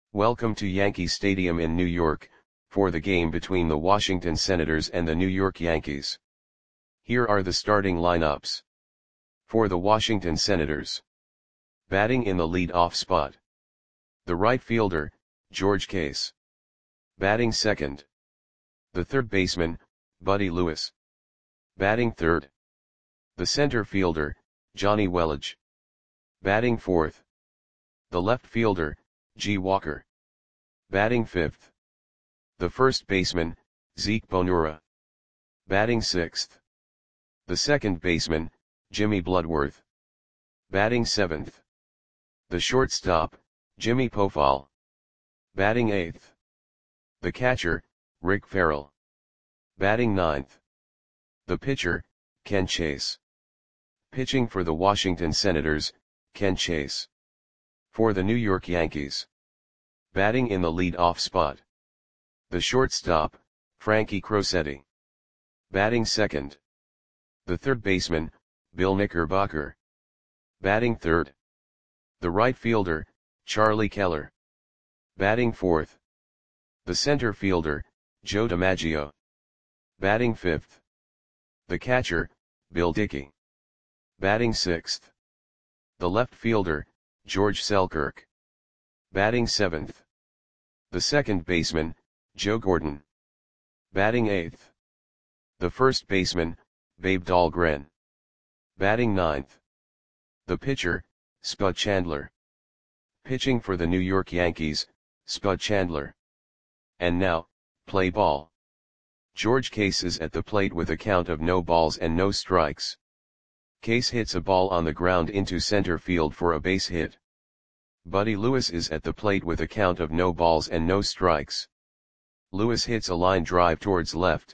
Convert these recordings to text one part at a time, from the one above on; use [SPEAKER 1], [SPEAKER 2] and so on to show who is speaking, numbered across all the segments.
[SPEAKER 1] Welcome to Yankee Stadium in New York, for the game between the Washington Senators and the New York Yankees. Here are the starting lineups. For the Washington Senators. Batting in the lead-off spot. The right fielder, George Case. Batting second. The third baseman, Buddy Lewis. Batting third. The center fielder, Johnny Welage. Batting fourth. The left fielder, G. Walker. Batting fifth. The first baseman, Zeke Bonura. Batting sixth. The second baseman, Jimmy Bloodworth. Batting seventh. The shortstop, Jimmy Pofall. Batting eighth. The catcher, Rick Farrell. Batting ninth. The pitcher, Ken Chase. Pitching for the Washington Senators, Ken Chase. For the New York Yankees. Batting in the lead-off spot. The shortstop, Frankie Crosetti. Batting second. The third baseman, Bill Knickerbocker. Batting third. The right fielder, Charlie Keller. Batting fourth. The center fielder, Joe DiMaggio. Batting fifth. The catcher, Bill Dickey. Batting sixth. The left fielder, George Selkirk. Batting seventh. The second baseman, Joe Gordon. Batting eighth. The first baseman, Babe Dahlgren. Batting ninth. The pitcher, Spud Chandler. Pitching for the New York Yankees, Spud Chandler. And now, play ball. George Case is at the plate with a count of no balls and no strikes. Case hits a ball on the ground into center field for a base hit. Buddy Lewis is at the plate with a count of no balls and no strikes. Lewis hits a line drive towards left.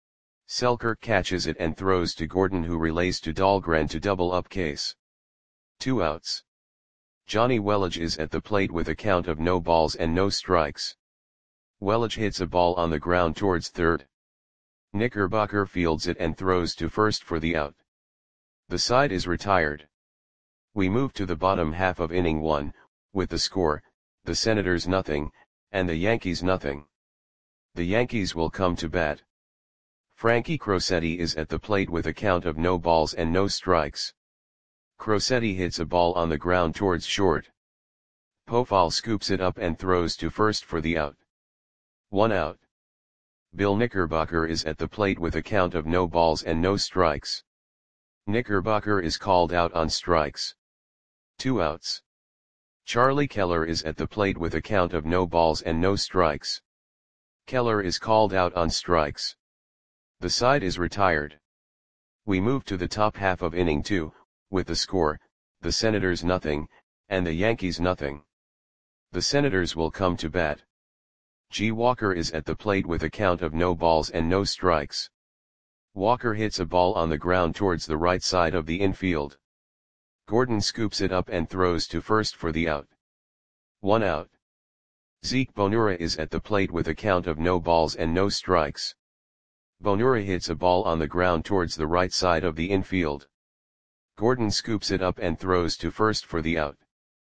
[SPEAKER 1] Selkirk catches it and throws to Gordon, who relays to Dahlgren to double up Case. 2 outs. Johnny Welage is at the plate with a count of no balls and no strikes. Welage hits a ball on the ground towards third. Knickerbocker fields it and throws to first for the out. The side is retired. We move to the bottom half of inning 1, with the score, the Senators nothing, and the Yankees nothing. The Yankees will come to bat. Frankie Crosetti is at the plate with a count of no balls and no strikes. Crosetti hits a ball on the ground towards short. Pofall scoops it up and throws to first for the out. 1 out. Bill Knickerbocker is at the plate with a count of no balls and no strikes. Knickerbocker is called out on strikes. 2 outs. Charlie Keller is at the plate with a count of no balls and no strikes. Keller is called out on strikes. The side is retired. We move to the top half of inning 2, with the score, the Senators nothing, and the Yankees nothing. The Senators will come to bat. G. Walker is at the plate with a count of no balls and no strikes. Walker hits a ball on the ground towards the right side of the infield. Gordon scoops it up and throws to first for the out. 1 out. Zeke Bonura is at the plate with a count of no balls and no strikes. Bonura hits a ball on the ground towards the right side of the infield. Gordon scoops it up and throws to first for the out.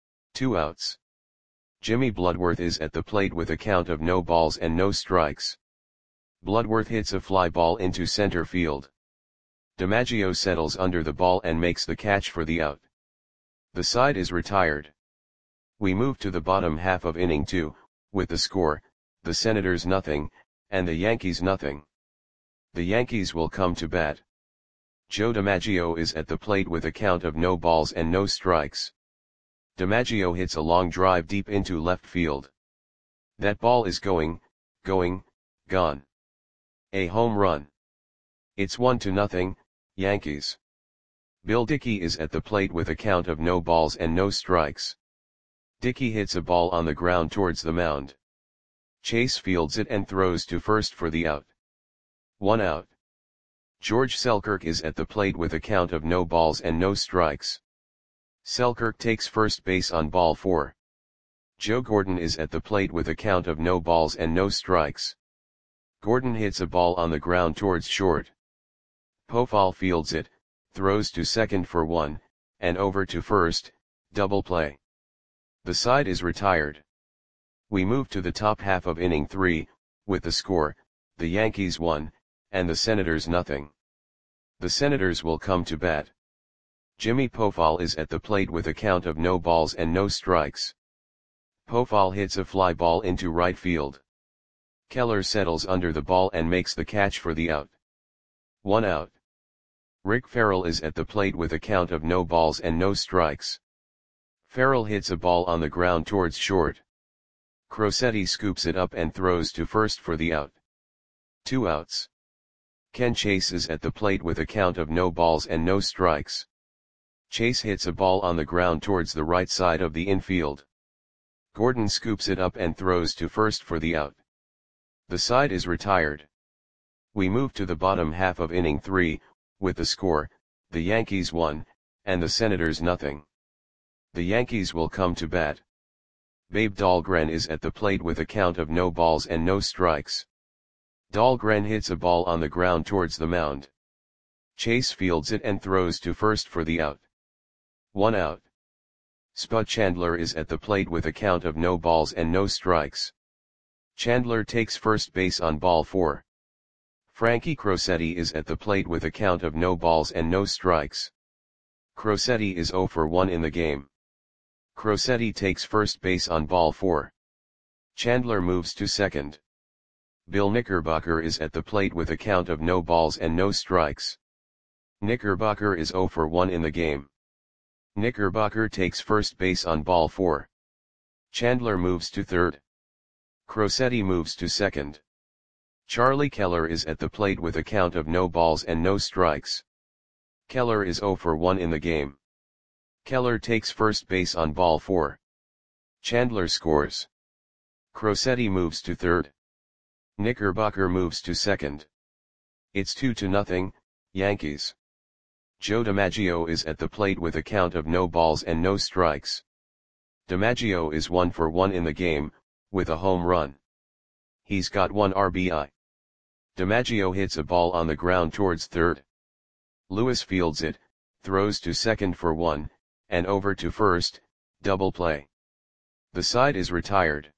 [SPEAKER 1] 2 outs. Jimmy Bloodworth is at the plate with a count of no balls and no strikes. Bloodworth hits a fly ball into center field. DiMaggio settles under the ball and makes the catch for the out. The side is retired. We move to the bottom half of inning 2, with the score, the Senators nothing, and the Yankees nothing. The Yankees will come to bat. Joe DiMaggio is at the plate with a count of no balls and no strikes. DiMaggio hits a long drive deep into left field. That ball is gone. A home run. It's 1-0, Yankees. Bill Dickey is at the plate with a count of no balls and no strikes. Dickey hits a ball on the ground towards the mound. Chase fields it and throws to first for the out. 1 out. George Selkirk is at the plate with a count of no balls and no strikes. Selkirk takes first base on ball 4. Joe Gordon is at the plate with a count of no balls and no strikes. Gordon hits a ball on the ground towards short. Pofall fields it, throws to second for 1, and over to first, double play. The side is retired. We move to the top half of inning 3, with the score, the Yankees 1, and the Senators nothing. The Senators will come to bat. Jimmy Pofall is at the plate with a count of no balls and no strikes. Pofall hits a fly ball into right field. Keller settles under the ball and makes the catch for the out. 1 out. Rick Farrell is at the plate with a count of no balls and no strikes. Farrell hits a ball on the ground towards short. Crosetti scoops it up and throws to first for the out. 2 outs. Ken Chase is at the plate with a count of no balls and no strikes. Chase hits a ball on the ground towards the right side of the infield. Gordon scoops it up and throws to first for the out. The side is retired. We move to the bottom half of inning 3, with the score, the Yankees 1, and the Senators nothing. The Yankees will come to bat. Babe Dahlgren is at the plate with a count of no balls and no strikes. Dahlgren hits a ball on the ground towards the mound. Chase fields it and throws to first for the out. 1 out. Spud Chandler is at the plate with a count of no balls and no strikes. Chandler takes first base on ball 4. Frankie Crosetti is at the plate with a count of no balls and no strikes. Crosetti is 0 for 1 in the game. Crosetti takes first base on ball 4. Chandler moves to second. Bill Knickerbocker is at the plate with a count of no balls and no strikes. Knickerbocker is 0 for 1 in the game. Knickerbocker takes first base on ball 4. Chandler moves to third. Crosetti moves to second. Charlie Keller is at the plate with a count of no balls and no strikes. Keller is 0 for 1 in the game. Keller takes first base on ball 4. Chandler scores. Crosetti moves to third. Knickerbocker moves to second. It's 2-0, Yankees. Joe DiMaggio is at the plate with a count of no balls and no strikes. DiMaggio is 1 for 1 in the game, with a home run. He's got 1 RBI. DiMaggio hits a ball on the ground towards third. Lewis fields it, throws to second for 1, and over to first, double play. The side is retired.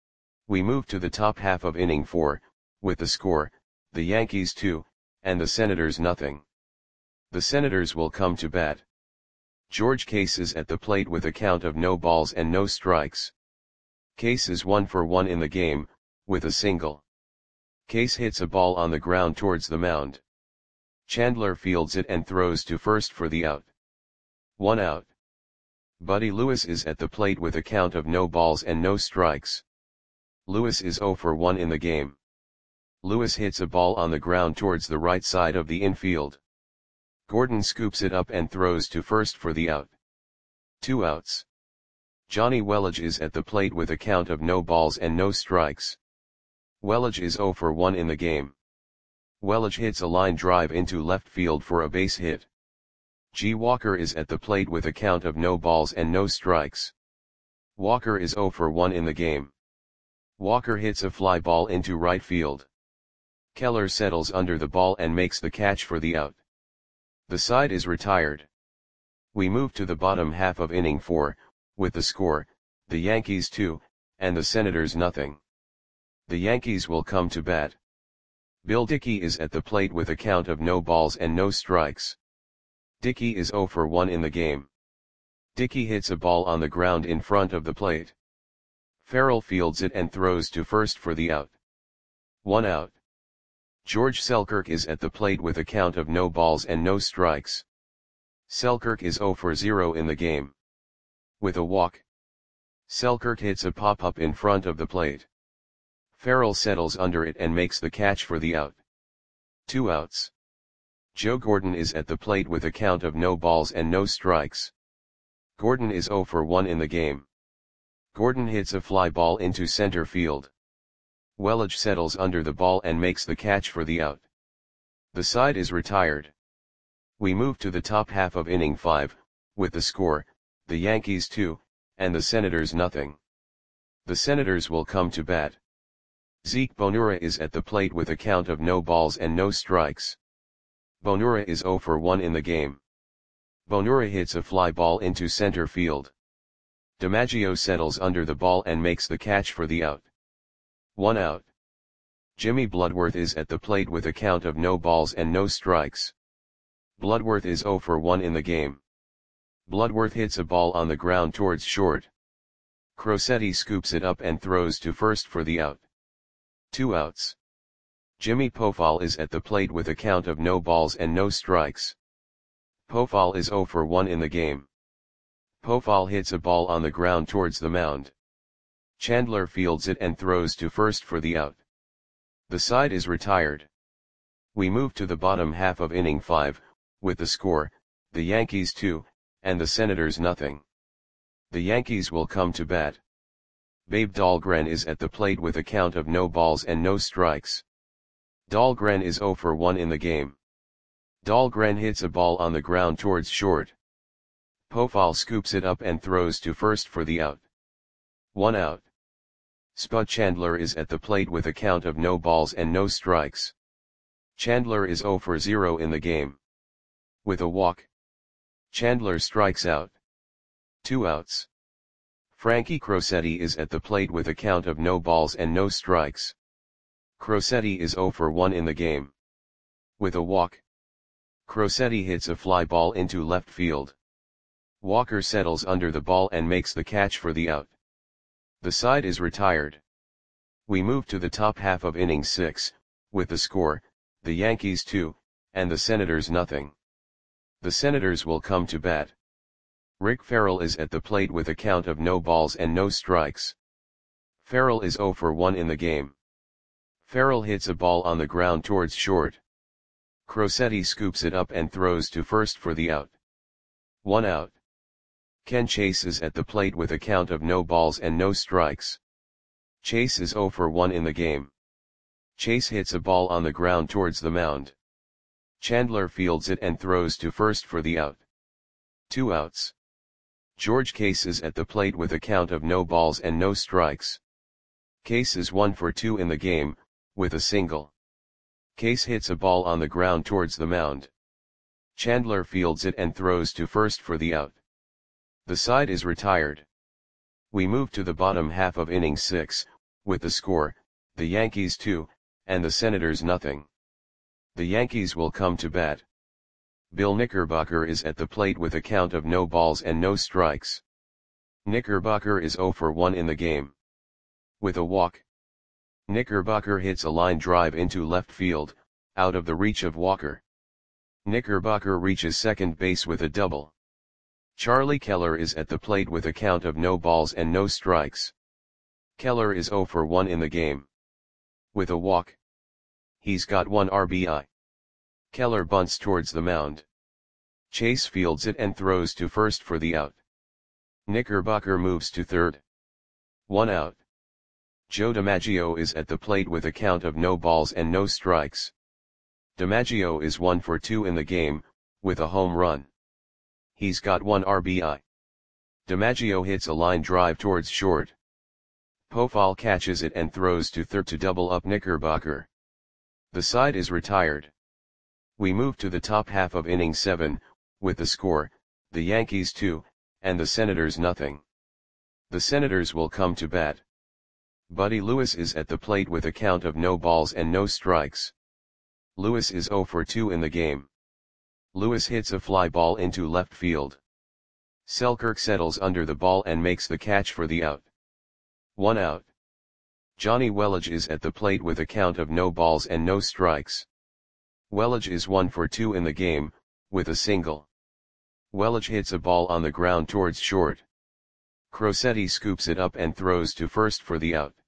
[SPEAKER 1] We move to the top half of inning 4, with the score, the Yankees 2, and the Senators nothing. The Senators will come to bat. George Case is at the plate with a count of no balls and no strikes. Case is 1 for 1 in the game, with a single. Case hits a ball on the ground towards the mound. Chandler fields it and throws to first for the out. 1 out. Buddy Lewis is at the plate with a count of no balls and no strikes. Lewis is 0 for 1 in the game. Lewis hits a ball on the ground towards the right side of the infield. Gordon scoops it up and throws to first for the out. 2 outs. Johnny Welage is at the plate with a count of no balls and no strikes. Welage is 0 for 1 in the game. Welage hits a line drive into left field for a base hit. G. Walker is at the plate with a count of no balls and no strikes. Walker is 0 for 1 in the game. Walker hits a fly ball into right field. Keller settles under the ball and makes the catch for the out. The side is retired. We move to the bottom half of inning 4, with the score, the Yankees 2, and the Senators nothing. The Yankees will come to bat. Bill Dickey is at the plate with a count of no balls and no strikes. Dickey is 0 for 1 in the game. Dickey hits a ball on the ground in front of the plate. Farrell fields it and throws to first for the out. 1 out. George Selkirk is at the plate with a count of no balls and no strikes. Selkirk is 0 for 0 in the game. With a walk. Selkirk hits a pop-up in front of the plate. Farrell settles under it and makes the catch for the out. 2 outs. Joe Gordon is at the plate with a count of no balls and no strikes. Gordon is 0 for 1 in the game. Gordon hits a fly ball into center field. Welage settles under the ball and makes the catch for the out. The side is retired. We move to the top half of inning 5, with the score, the Yankees 2, and the Senators nothing. The Senators will come to bat. Zeke Bonura is at the plate with a count of no balls and no strikes. Bonura is 0 for 1 in the game. Bonura hits a fly ball into center field. DiMaggio settles under the ball and makes the catch for the out. 1 out. Jimmy Bloodworth is at the plate with a count of no balls and no strikes. Bloodworth is 0 for 1 in the game. Bloodworth hits a ball on the ground towards short. Crosetti scoops it up and throws to first for the out. 2 outs. Jimmy Pofall is at the plate with a count of no balls and no strikes. Pofall is 0 for 1 in the game. Pofall hits a ball on the ground towards the mound. Chandler fields it and throws to first for the out. The side is retired. We move to the bottom half of inning 5, with the score, the Yankees 2, and the Senators nothing. The Yankees will come to bat. Babe Dahlgren is at the plate with a count of no balls and no strikes. Dahlgren is 0 for 1 in the game. Dahlgren hits a ball on the ground towards short. Pofall scoops it up and throws to first for the out. 1 out. Spud Chandler is at the plate with a count of no balls and no strikes. Chandler is 0 for 0 in the game. With a walk, Chandler strikes out. 2 outs. Frankie Crosetti is at the plate with a count of no balls and no strikes. Crosetti is 0 for 1 in the game. With a walk, Crosetti hits a fly ball into left field. Walker settles under the ball and makes the catch for the out. The side is retired. We move to the top half of inning 6, with the score, the Yankees 2, and the Senators nothing. The Senators will come to bat. Rick Farrell is at the plate with a count of no balls and no strikes. Farrell is 0 for 1 in the game. Farrell hits a ball on the ground towards short. Crosetti scoops it up and throws to first for the out. 1 out. Ken Chase is at the plate with a count of no balls and no strikes. Chase is 0 for 1 in the game. Chase hits a ball on the ground towards the mound. Chandler fields it and throws to first for the out. 2 outs. George Case is at the plate with a count of no balls and no strikes. Case is 1 for 2 in the game, with a single. Case hits a ball on the ground towards the mound. Chandler fields it and throws to first for the out. The side is retired. We move to the bottom half of inning 6, with the score, the Yankees 2, and the Senators nothing. The Yankees will come to bat. Bill Knickerbocker is at the plate with a count of no balls and no strikes. Knickerbocker is 0 for 1 in the game. With a walk, Knickerbocker hits a line drive into left field, out of the reach of Walker. Knickerbocker reaches second base with a double. Charlie Keller is at the plate with a count of no balls and no strikes. Keller is 0 for 1 in the game. With a walk, he's got 1 RBI. Keller bunts towards the mound. Chase fields it and throws to first for the out. Knickerbocker moves to third. 1 out. Joe DiMaggio is at the plate with a count of no balls and no strikes. DiMaggio is 1 for 2 in the game, with a home run. He's got 1 RBI. DiMaggio hits a line drive towards short. Pofall catches it and throws to third to double up Knickerbocker. The side is retired. We move to the top half of inning 7, with the score, the Yankees 2, and the Senators nothing. The Senators will come to bat. Buddy Lewis is at the plate with a count of no balls and no strikes. Lewis is 0 for 2 in the game. Lewis hits a fly ball into left field. Selkirk settles under the ball and makes the catch for the out. 1 out. Johnny Welage is at the plate with a count of no balls and no strikes. Welage is 1 for 2 in the game, with a single. Welage hits a ball on the ground towards short. Crosetti scoops it up and throws to first for the out.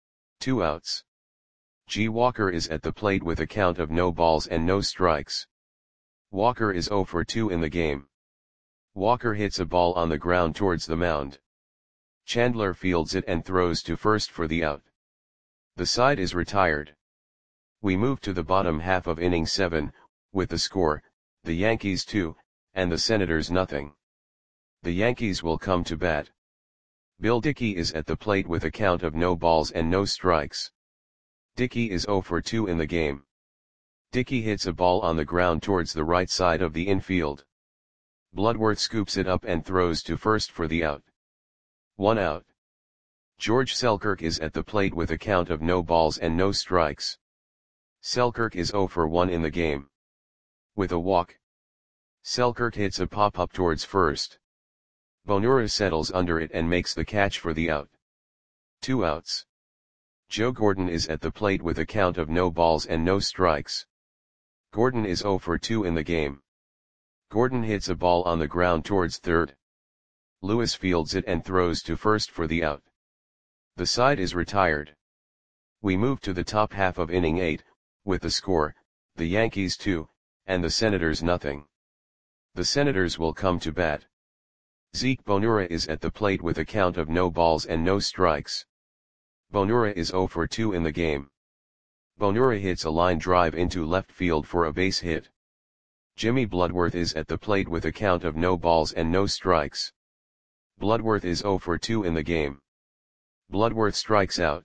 [SPEAKER 1] 2 outs. G. Walker is at the plate with a count of no balls and no strikes. Walker is 0 for 2 in the game. Walker hits a ball on the ground towards the mound. Chandler fields it and throws to first for the out. The side is retired. We move to the bottom half of inning 7, with the score, the Yankees 2, and the Senators nothing. The Yankees will come to bat. Bill Dickey is at the plate with a count of no balls and no strikes. Dickey is 0 for 2 in the game. Dickey hits a ball on the ground towards the right side of the infield. Bloodworth scoops it up and throws to first for the out. 1 out. George Selkirk is at the plate with a count of no balls and no strikes. Selkirk is 0 for 1 in the game. With a walk, Selkirk hits a pop-up towards first. Bonura settles under it and makes the catch for the out. 2 outs. Joe Gordon is at the plate with a count of no balls and no strikes. Gordon is 0 for 2 in the game. Gordon hits a ball on the ground towards third. Lewis fields it and throws to first for the out. The side is retired. We move to the top half of inning 8, with the score, the Yankees 2, and the Senators nothing. The Senators will come to bat. Zeke Bonura is at the plate with a count of no balls and no strikes. Bonura is 0 for 2 in the game. Bonura hits a line drive into left field for a base hit. Jimmy Bloodworth is at the plate with a count of no balls and no strikes. Bloodworth is 0 for 2 in the game. Bloodworth strikes out.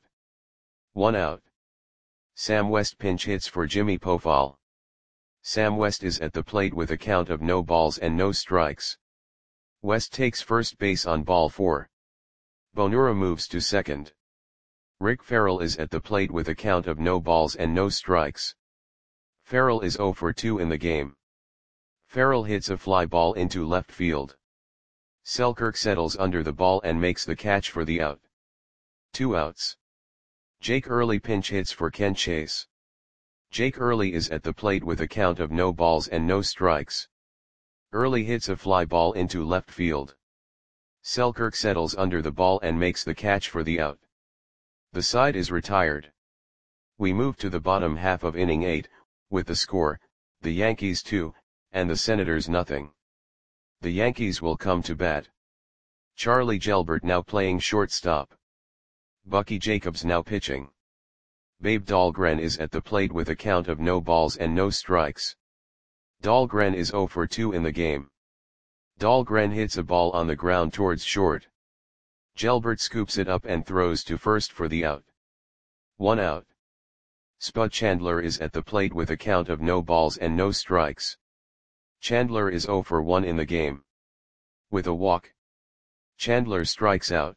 [SPEAKER 1] 1 out. Sam West pinch hits for Jimmy Pofall. Sam West is at the plate with a count of no balls and no strikes. West takes first base on ball 4. Bonura moves to second. Rick Farrell is at the plate with a count of no balls and no strikes. Farrell is 0 for 2 in the game. Farrell hits a fly ball into left field. Selkirk settles under the ball and makes the catch for the out. 2 outs. Jake Early pinch hits for Ken Chase. Jake Early is at the plate with a count of no balls and no strikes. Early hits a fly ball into left field. Selkirk settles under the ball and makes the catch for the out. The side is retired. We move to the bottom half of inning 8, with the score, the Yankees 2, and the Senators nothing. The Yankees will come to bat. Charlie Gelbert now playing shortstop. Bucky Jacobs now pitching. Babe Dahlgren is at the plate with a count of no balls and no strikes. Dahlgren is 0 for 2 in the game. Dahlgren hits a ball on the ground towards short. Gelbert scoops it up and throws to first for the out. 1 out. Spud Chandler is at the plate with a count of no balls and no strikes. Chandler is 0 for 1 in the game. With a walk, Chandler strikes out.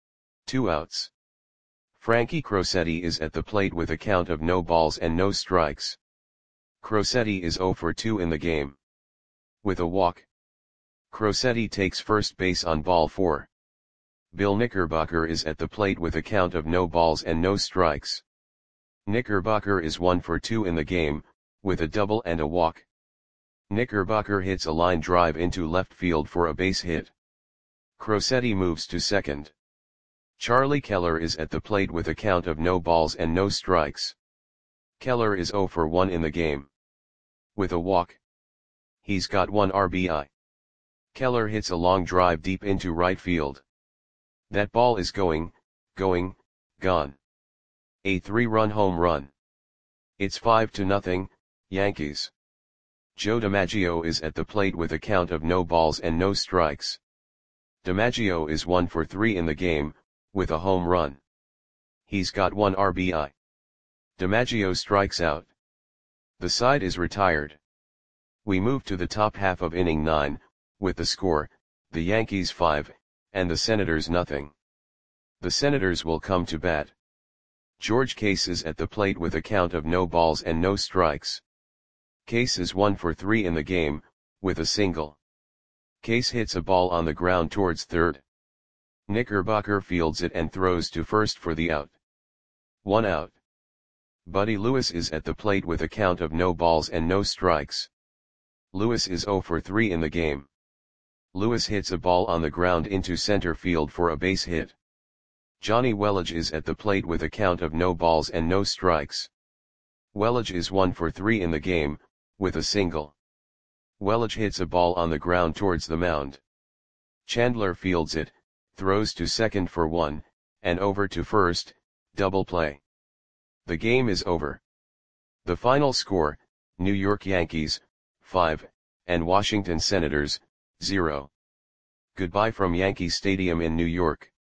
[SPEAKER 1] 2 outs. Frankie Crosetti is at the plate with a count of no balls and no strikes. Crosetti is 0 for 2 in the game. With a walk, Crosetti takes first base on ball 4. Bill Knickerbocker is at the plate with a count of no balls and no strikes. Knickerbocker is 1 for 2 in the game, with a double and a walk. Knickerbocker hits a line drive into left field for a base hit. Crosetti moves to second. Charlie Keller is at the plate with a count of no balls and no strikes. Keller is 0 for 1 in the game. With a walk, he's got 1 RBI. Keller hits a long drive deep into right field. That ball is gone. A 3-run home run. It's 5-0, Yankees. Joe DiMaggio is at the plate with a count of no balls and no strikes. DiMaggio is 1 for 3 in the game, with a home run. He's got 1 RBI. DiMaggio strikes out. The side is retired. We move to the top half of inning 9, with the score, the Yankees 5, and the Senators nothing. The Senators will come to bat. George Case is at the plate with a count of no balls and no strikes. Case is 1 for 3 in the game, with a single. Case hits a ball on the ground towards third. Knickerbocker fields it and throws to first for the out. 1 out. Buddy Lewis is at the plate with a count of no balls and no strikes. Lewis is 0 for 3 in the game. Lewis hits a ball on the ground into center field for a base hit. Johnny Welage is at the plate with a count of no balls and no strikes. Welage is 1 for 3 in the game, with a single. Welage hits a ball on the ground towards the mound. Chandler fields it, throws to second for 1, and over to first, double play. The game is over. The final score, New York Yankees, 5, and Washington Senators, 0. Goodbye from Yankee Stadium in New York.